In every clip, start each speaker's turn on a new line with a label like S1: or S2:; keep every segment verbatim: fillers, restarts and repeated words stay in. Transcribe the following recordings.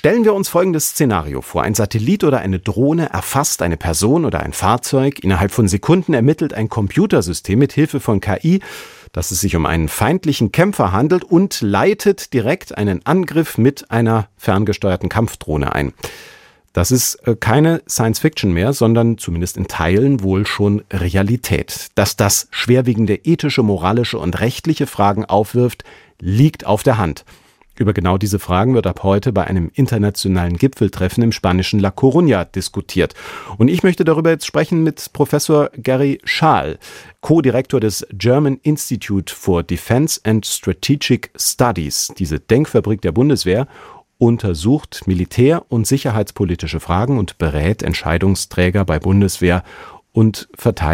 S1: Stellen wir uns folgendes Szenario vor. Ein Satellit oder eine Drohne erfasst eine Person oder ein Fahrzeug. Innerhalb von Sekunden ermittelt ein Computersystem mit Hilfe von K I, dass es sich um einen feindlichen Kämpfer handelt und leitet direkt einen Angriff mit einer ferngesteuerten Kampfdrohne ein. Das ist keine Science-Fiction mehr, sondern zumindest in Teilen wohl schon Realität. Dass das schwerwiegende ethische, moralische und rechtliche Fragen aufwirft, liegt auf der Hand. Über genau diese Fragen wird ab heute bei einem internationalen Gipfeltreffen im spanischen La Coruña diskutiert. Und ich möchte darüber jetzt sprechen mit Professor Gary Schaal, Co-Direktor des German Institute for Defense and Strategic Studies. Diese Denkfabrik der Bundeswehr untersucht militär- und sicherheitspolitische Fragen und berät Entscheidungsträger bei Bundeswehr und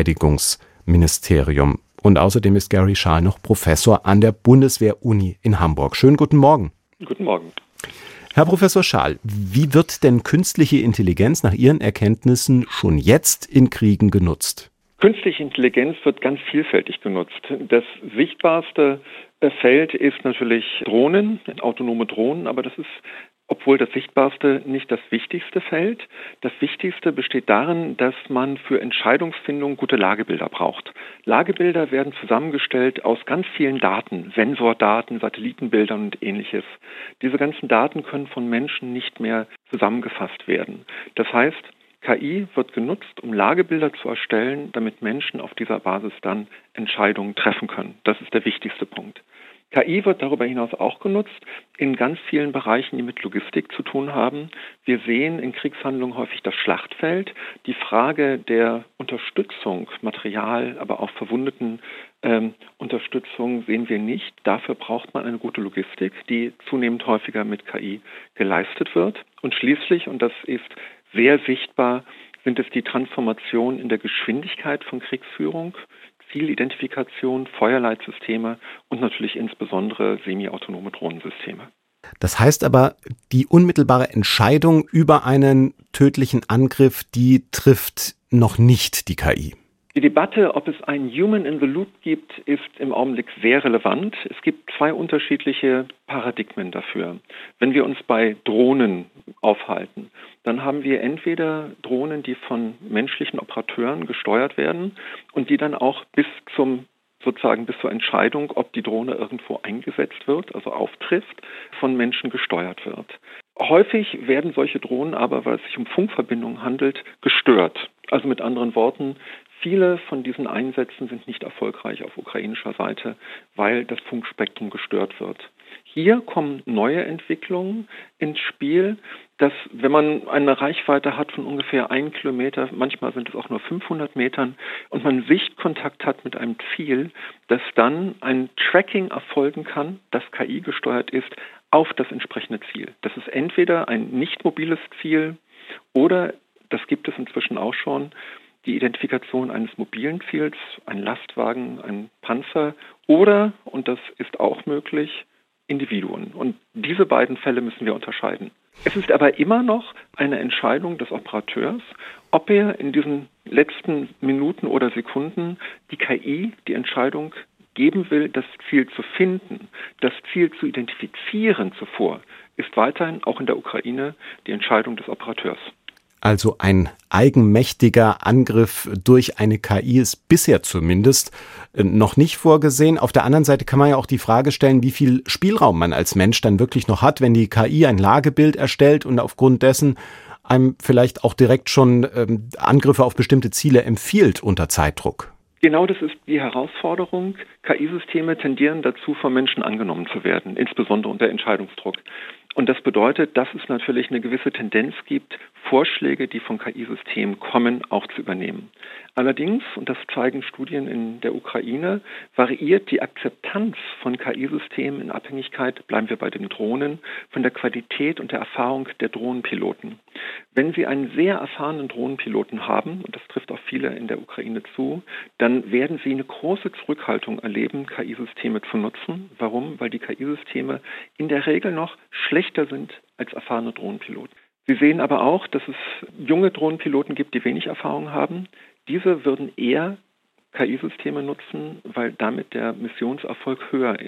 S1: Verteidigungsministerium. Und außerdem ist Gary Schaal noch Professor an der Bundeswehr-Uni in Hamburg. Schönen guten Morgen.
S2: Guten Morgen.
S1: Herr Professor Schaal, wie wird denn künstliche Intelligenz nach Ihren Erkenntnissen schon jetzt in Kriegen genutzt?
S2: Künstliche Intelligenz wird ganz vielfältig genutzt. Das sichtbarste Feld ist natürlich Drohnen, autonome Drohnen, aber das ist, obwohl das sichtbarste, nicht das wichtigste Feld. Das Wichtigste besteht darin, dass man für Entscheidungsfindung gute Lagebilder braucht. Lagebilder werden zusammengestellt aus ganz vielen Daten, Sensordaten, Satellitenbildern und ähnliches. Diese ganzen Daten können von Menschen nicht mehr zusammengefasst werden. Das heißt, K I wird genutzt, um Lagebilder zu erstellen, damit Menschen auf dieser Basis dann Entscheidungen treffen können. Das ist der wichtigste Punkt. K I wird darüber hinaus auch genutzt in ganz vielen Bereichen, die mit Logistik zu tun haben. Wir sehen in Kriegshandlungen häufig das Schlachtfeld. Die Frage der Unterstützung, Material, aber auch verwundeten ähm, Unterstützung sehen wir nicht. Dafür braucht man eine gute Logistik, die zunehmend häufiger mit K I geleistet wird. Und schließlich, und das ist sehr sichtbar, sind es die Transformation in der Geschwindigkeit von Kriegsführung, Zielidentifikation, Feuerleitsysteme und natürlich insbesondere semi-autonome Drohnensysteme.
S1: Das heißt aber, die unmittelbare Entscheidung über einen tödlichen Angriff, die trifft noch nicht die K I.
S2: Die Debatte, ob es einen Human in the Loop gibt, ist im Augenblick sehr relevant. Es gibt zwei unterschiedliche Paradigmen dafür. Wenn wir uns bei Drohnen aufhalten, dann haben wir entweder Drohnen, die von menschlichen Operateuren gesteuert werden und die dann auch bis zum sozusagen bis zur Entscheidung, ob die Drohne irgendwo eingesetzt wird, also auftrifft, von Menschen gesteuert wird. Häufig werden solche Drohnen aber, weil es sich um Funkverbindungen handelt, gestört. Also mit anderen Worten, viele von diesen Einsätzen sind nicht erfolgreich auf ukrainischer Seite, weil das Funkspektrum gestört wird. Hier kommen neue Entwicklungen ins Spiel, dass wenn man eine Reichweite hat von ungefähr einem Kilometer, manchmal sind es auch nur fünfhundert Metern, und man Sichtkontakt hat mit einem Ziel, dass dann ein Tracking erfolgen kann, das K I gesteuert ist, auf das entsprechende Ziel. Das ist entweder ein nicht mobiles Ziel oder, das gibt es inzwischen auch schon, die Identifikation eines mobilen Ziels, ein Lastwagen, ein Panzer oder, und das ist auch möglich, Individuen. Und diese beiden Fälle müssen wir unterscheiden. Es ist aber immer noch eine Entscheidung des Operateurs, ob er in diesen letzten Minuten oder Sekunden die K I die Entscheidung geben will, das Ziel zu finden, das Ziel zu identifizieren zuvor, ist weiterhin auch in der Ukraine die Entscheidung des Operateurs.
S1: Also ein eigenmächtiger Angriff durch eine K I ist bisher zumindest noch nicht vorgesehen. Auf der anderen Seite kann man ja auch die Frage stellen, wie viel Spielraum man als Mensch dann wirklich noch hat, wenn die K I ein Lagebild erstellt und aufgrund dessen einem vielleicht auch direkt schon ähm, Angriffe auf bestimmte Ziele empfiehlt unter Zeitdruck.
S2: Genau, das ist die Herausforderung. K I-Systeme tendieren dazu, von Menschen angenommen zu werden, insbesondere unter Entscheidungsdruck. Und das bedeutet, dass es natürlich eine gewisse Tendenz gibt, Vorschläge, die von K I-Systemen kommen, auch zu übernehmen. Allerdings, und das zeigen Studien in der Ukraine, variiert die Akzeptanz von K I-Systemen in Abhängigkeit, bleiben wir bei den Drohnen, von der Qualität und der Erfahrung der Drohnenpiloten. Wenn Sie einen sehr erfahrenen Drohnenpiloten haben, und das trifft auf viele in der Ukraine zu, dann werden Sie eine große Zurückhaltung erleben, K I-Systeme zu nutzen. Warum? Weil die K I-Systeme in der Regel noch schlechter sind als erfahrene Drohnenpiloten. Sie sehen aber auch, dass es junge Drohnenpiloten gibt, die wenig Erfahrung haben. Diese würden eher K I-Systeme nutzen, weil damit der Missionserfolg höher ist.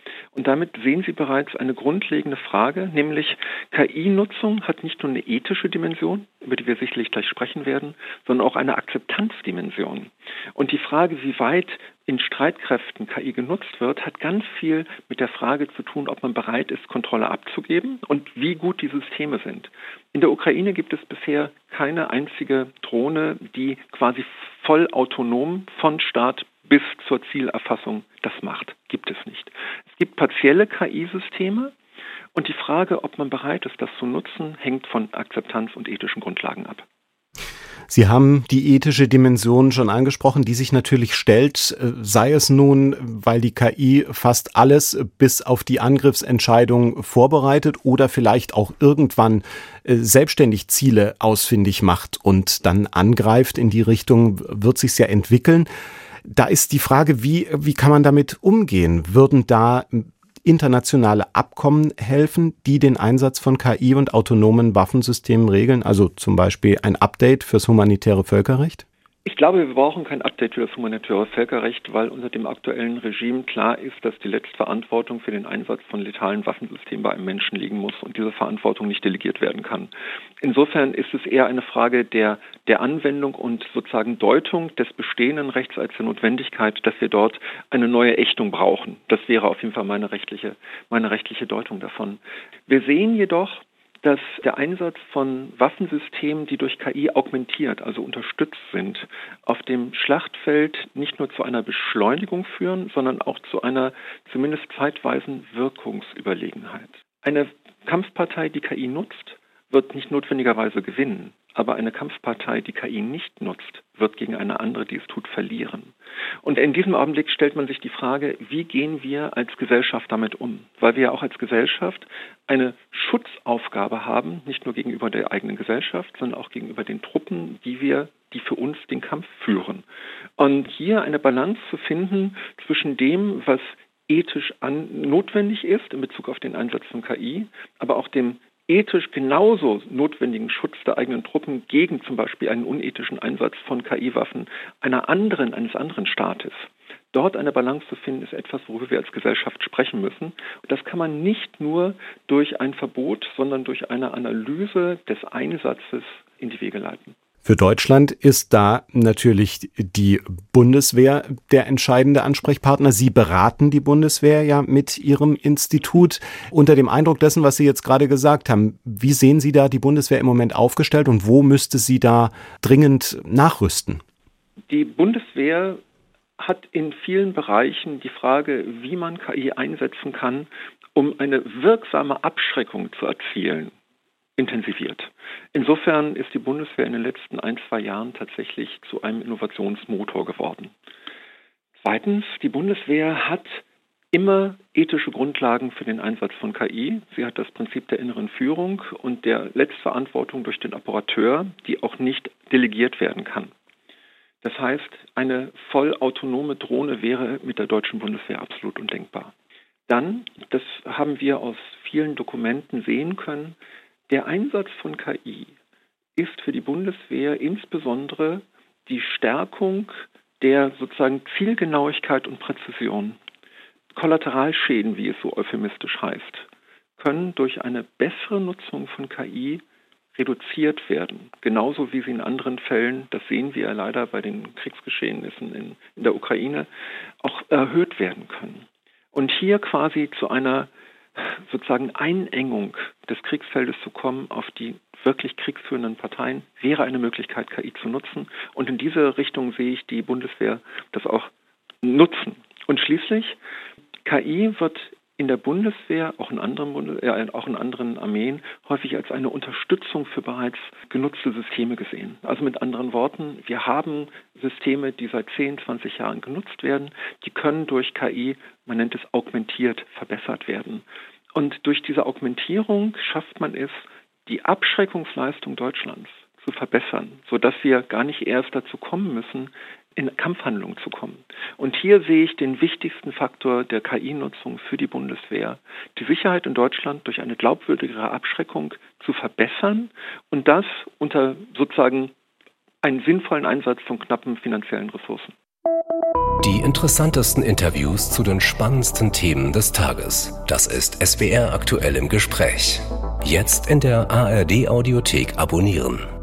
S2: Und damit sehen Sie bereits eine grundlegende Frage, nämlich K I-Nutzung hat nicht nur eine ethische Dimension, über die wir sicherlich gleich sprechen werden, sondern auch eine Akzeptanzdimension. Und die Frage, wie weit in Streitkräften K I genutzt wird, hat ganz viel mit der Frage zu tun, ob man bereit ist, Kontrolle abzugeben und wie gut die Systeme sind. In der Ukraine gibt es bisher keine einzige Drohne, die quasi voll autonom von Start bis zur Zielerfassung das macht. Gibt es nicht. Es gibt partielle K I-Systeme und die Frage, ob man bereit ist, das zu nutzen, hängt von Akzeptanz und ethischen Grundlagen ab.
S1: Sie haben die ethische Dimension schon angesprochen, die sich natürlich stellt, sei es nun, weil die K I fast alles bis auf die Angriffsentscheidung vorbereitet oder vielleicht auch irgendwann selbstständig Ziele ausfindig macht und dann angreift. In die Richtung wird sich's ja entwickeln. Da ist die Frage, wie, wie kann man damit umgehen? Würden da internationale Abkommen helfen, die den Einsatz von K I und autonomen Waffensystemen regeln? Also zum Beispiel ein Update fürs humanitäre Völkerrecht?
S2: Ich glaube, wir brauchen kein Update für das humanitäre Völkerrecht, weil unter dem aktuellen Regime klar ist, dass die Letztverantwortung für den Einsatz von letalen Waffensystemen bei einem Menschen liegen muss und diese Verantwortung nicht delegiert werden kann. Insofern ist es eher eine Frage der, der Anwendung und sozusagen Deutung des bestehenden Rechts als der Notwendigkeit, dass wir dort eine neue Ächtung brauchen. Das wäre auf jeden Fall meine rechtliche, meine rechtliche Deutung davon. Wir sehen jedoch, dass der Einsatz von Waffensystemen, die durch K I augmentiert, also unterstützt sind, auf dem Schlachtfeld nicht nur zu einer Beschleunigung führen, sondern auch zu einer zumindest zeitweisen Wirkungsüberlegenheit. Eine Kampfpartei, die K I nutzt, wird nicht notwendigerweise gewinnen, aber eine Kampfpartei, die K I nicht nutzt, wird gegen eine andere, die es tut, verlieren. Und in diesem Augenblick stellt man sich die Frage, wie gehen wir als Gesellschaft damit um? Weil wir ja auch als Gesellschaft eine Schutzaufgabe haben, nicht nur gegenüber der eigenen Gesellschaft, sondern auch gegenüber den Truppen, die wir, die für uns den Kampf führen. Und hier eine Balance zu finden zwischen dem, was ethisch an, notwendig ist in Bezug auf den Einsatz von K I, aber auch dem ethisch genauso notwendigen Schutz der eigenen Truppen gegen zum Beispiel einen unethischen Einsatz von K I-Waffen einer anderen, eines anderen Staates. Dort eine Balance zu finden, ist etwas, worüber wir als Gesellschaft sprechen müssen. Und das kann man nicht nur durch ein Verbot, sondern durch eine Analyse des Einsatzes in die Wege leiten.
S1: Für Deutschland ist da natürlich die Bundeswehr der entscheidende Ansprechpartner. Sie beraten die Bundeswehr ja mit Ihrem Institut. Unter dem Eindruck dessen, was Sie jetzt gerade gesagt haben, wie sehen Sie da die Bundeswehr im Moment aufgestellt und wo müsste sie da dringend nachrüsten?
S2: Die Bundeswehr hat in vielen Bereichen die Frage, wie man K I einsetzen kann, um eine wirksame Abschreckung zu erzielen, intensiviert. Insofern ist die Bundeswehr in den letzten ein, zwei Jahren tatsächlich zu einem Innovationsmotor geworden. Zweitens, die Bundeswehr hat immer ethische Grundlagen für den Einsatz von K I. Sie hat das Prinzip der inneren Führung und der Letztverantwortung durch den Operateur, die auch nicht delegiert werden kann. Das heißt, eine vollautonome Drohne wäre mit der deutschen Bundeswehr absolut undenkbar. Dann, das haben wir aus vielen Dokumenten sehen können, der Einsatz von K I ist für die Bundeswehr insbesondere die Stärkung der sozusagen Zielgenauigkeit und Präzision. Kollateralschäden, wie es so euphemistisch heißt, können durch eine bessere Nutzung von K I reduziert werden. Genauso wie sie in anderen Fällen, das sehen wir ja leider bei den Kriegsgeschehnissen in, in der Ukraine, auch erhöht werden können. Und hier quasi zu einer sozusagen Einengung des Kriegsfeldes zu kommen auf die wirklich kriegsführenden Parteien, wäre eine Möglichkeit, K I zu nutzen. Und in diese Richtung sehe ich die Bundeswehr das auch nutzen. Und schließlich, K I wird in der Bundeswehr, auch in anderen, Bundes- äh, auch in anderen Armeen, häufig als eine Unterstützung für bereits genutzte Systeme gesehen. Also mit anderen Worten, wir haben Systeme, die seit zehn, zwanzig Jahren genutzt werden, die können durch K I, man nennt es augmentiert, verbessert werden. Und durch diese Augmentierung schafft man es, die Abschreckungsleistung Deutschlands zu verbessern, sodass wir gar nicht erst dazu kommen müssen, in Kampfhandlungen zu kommen. Und hier sehe ich den wichtigsten Faktor der K I-Nutzung für die Bundeswehr, die Sicherheit in Deutschland durch eine glaubwürdigere Abschreckung zu verbessern und das unter sozusagen einen sinnvollen Einsatz von knappen finanziellen Ressourcen.
S3: Die interessantesten Interviews zu den spannendsten Themen des Tages. Das ist S W R aktuell im Gespräch. Jetzt in der A R D Audiothek abonnieren.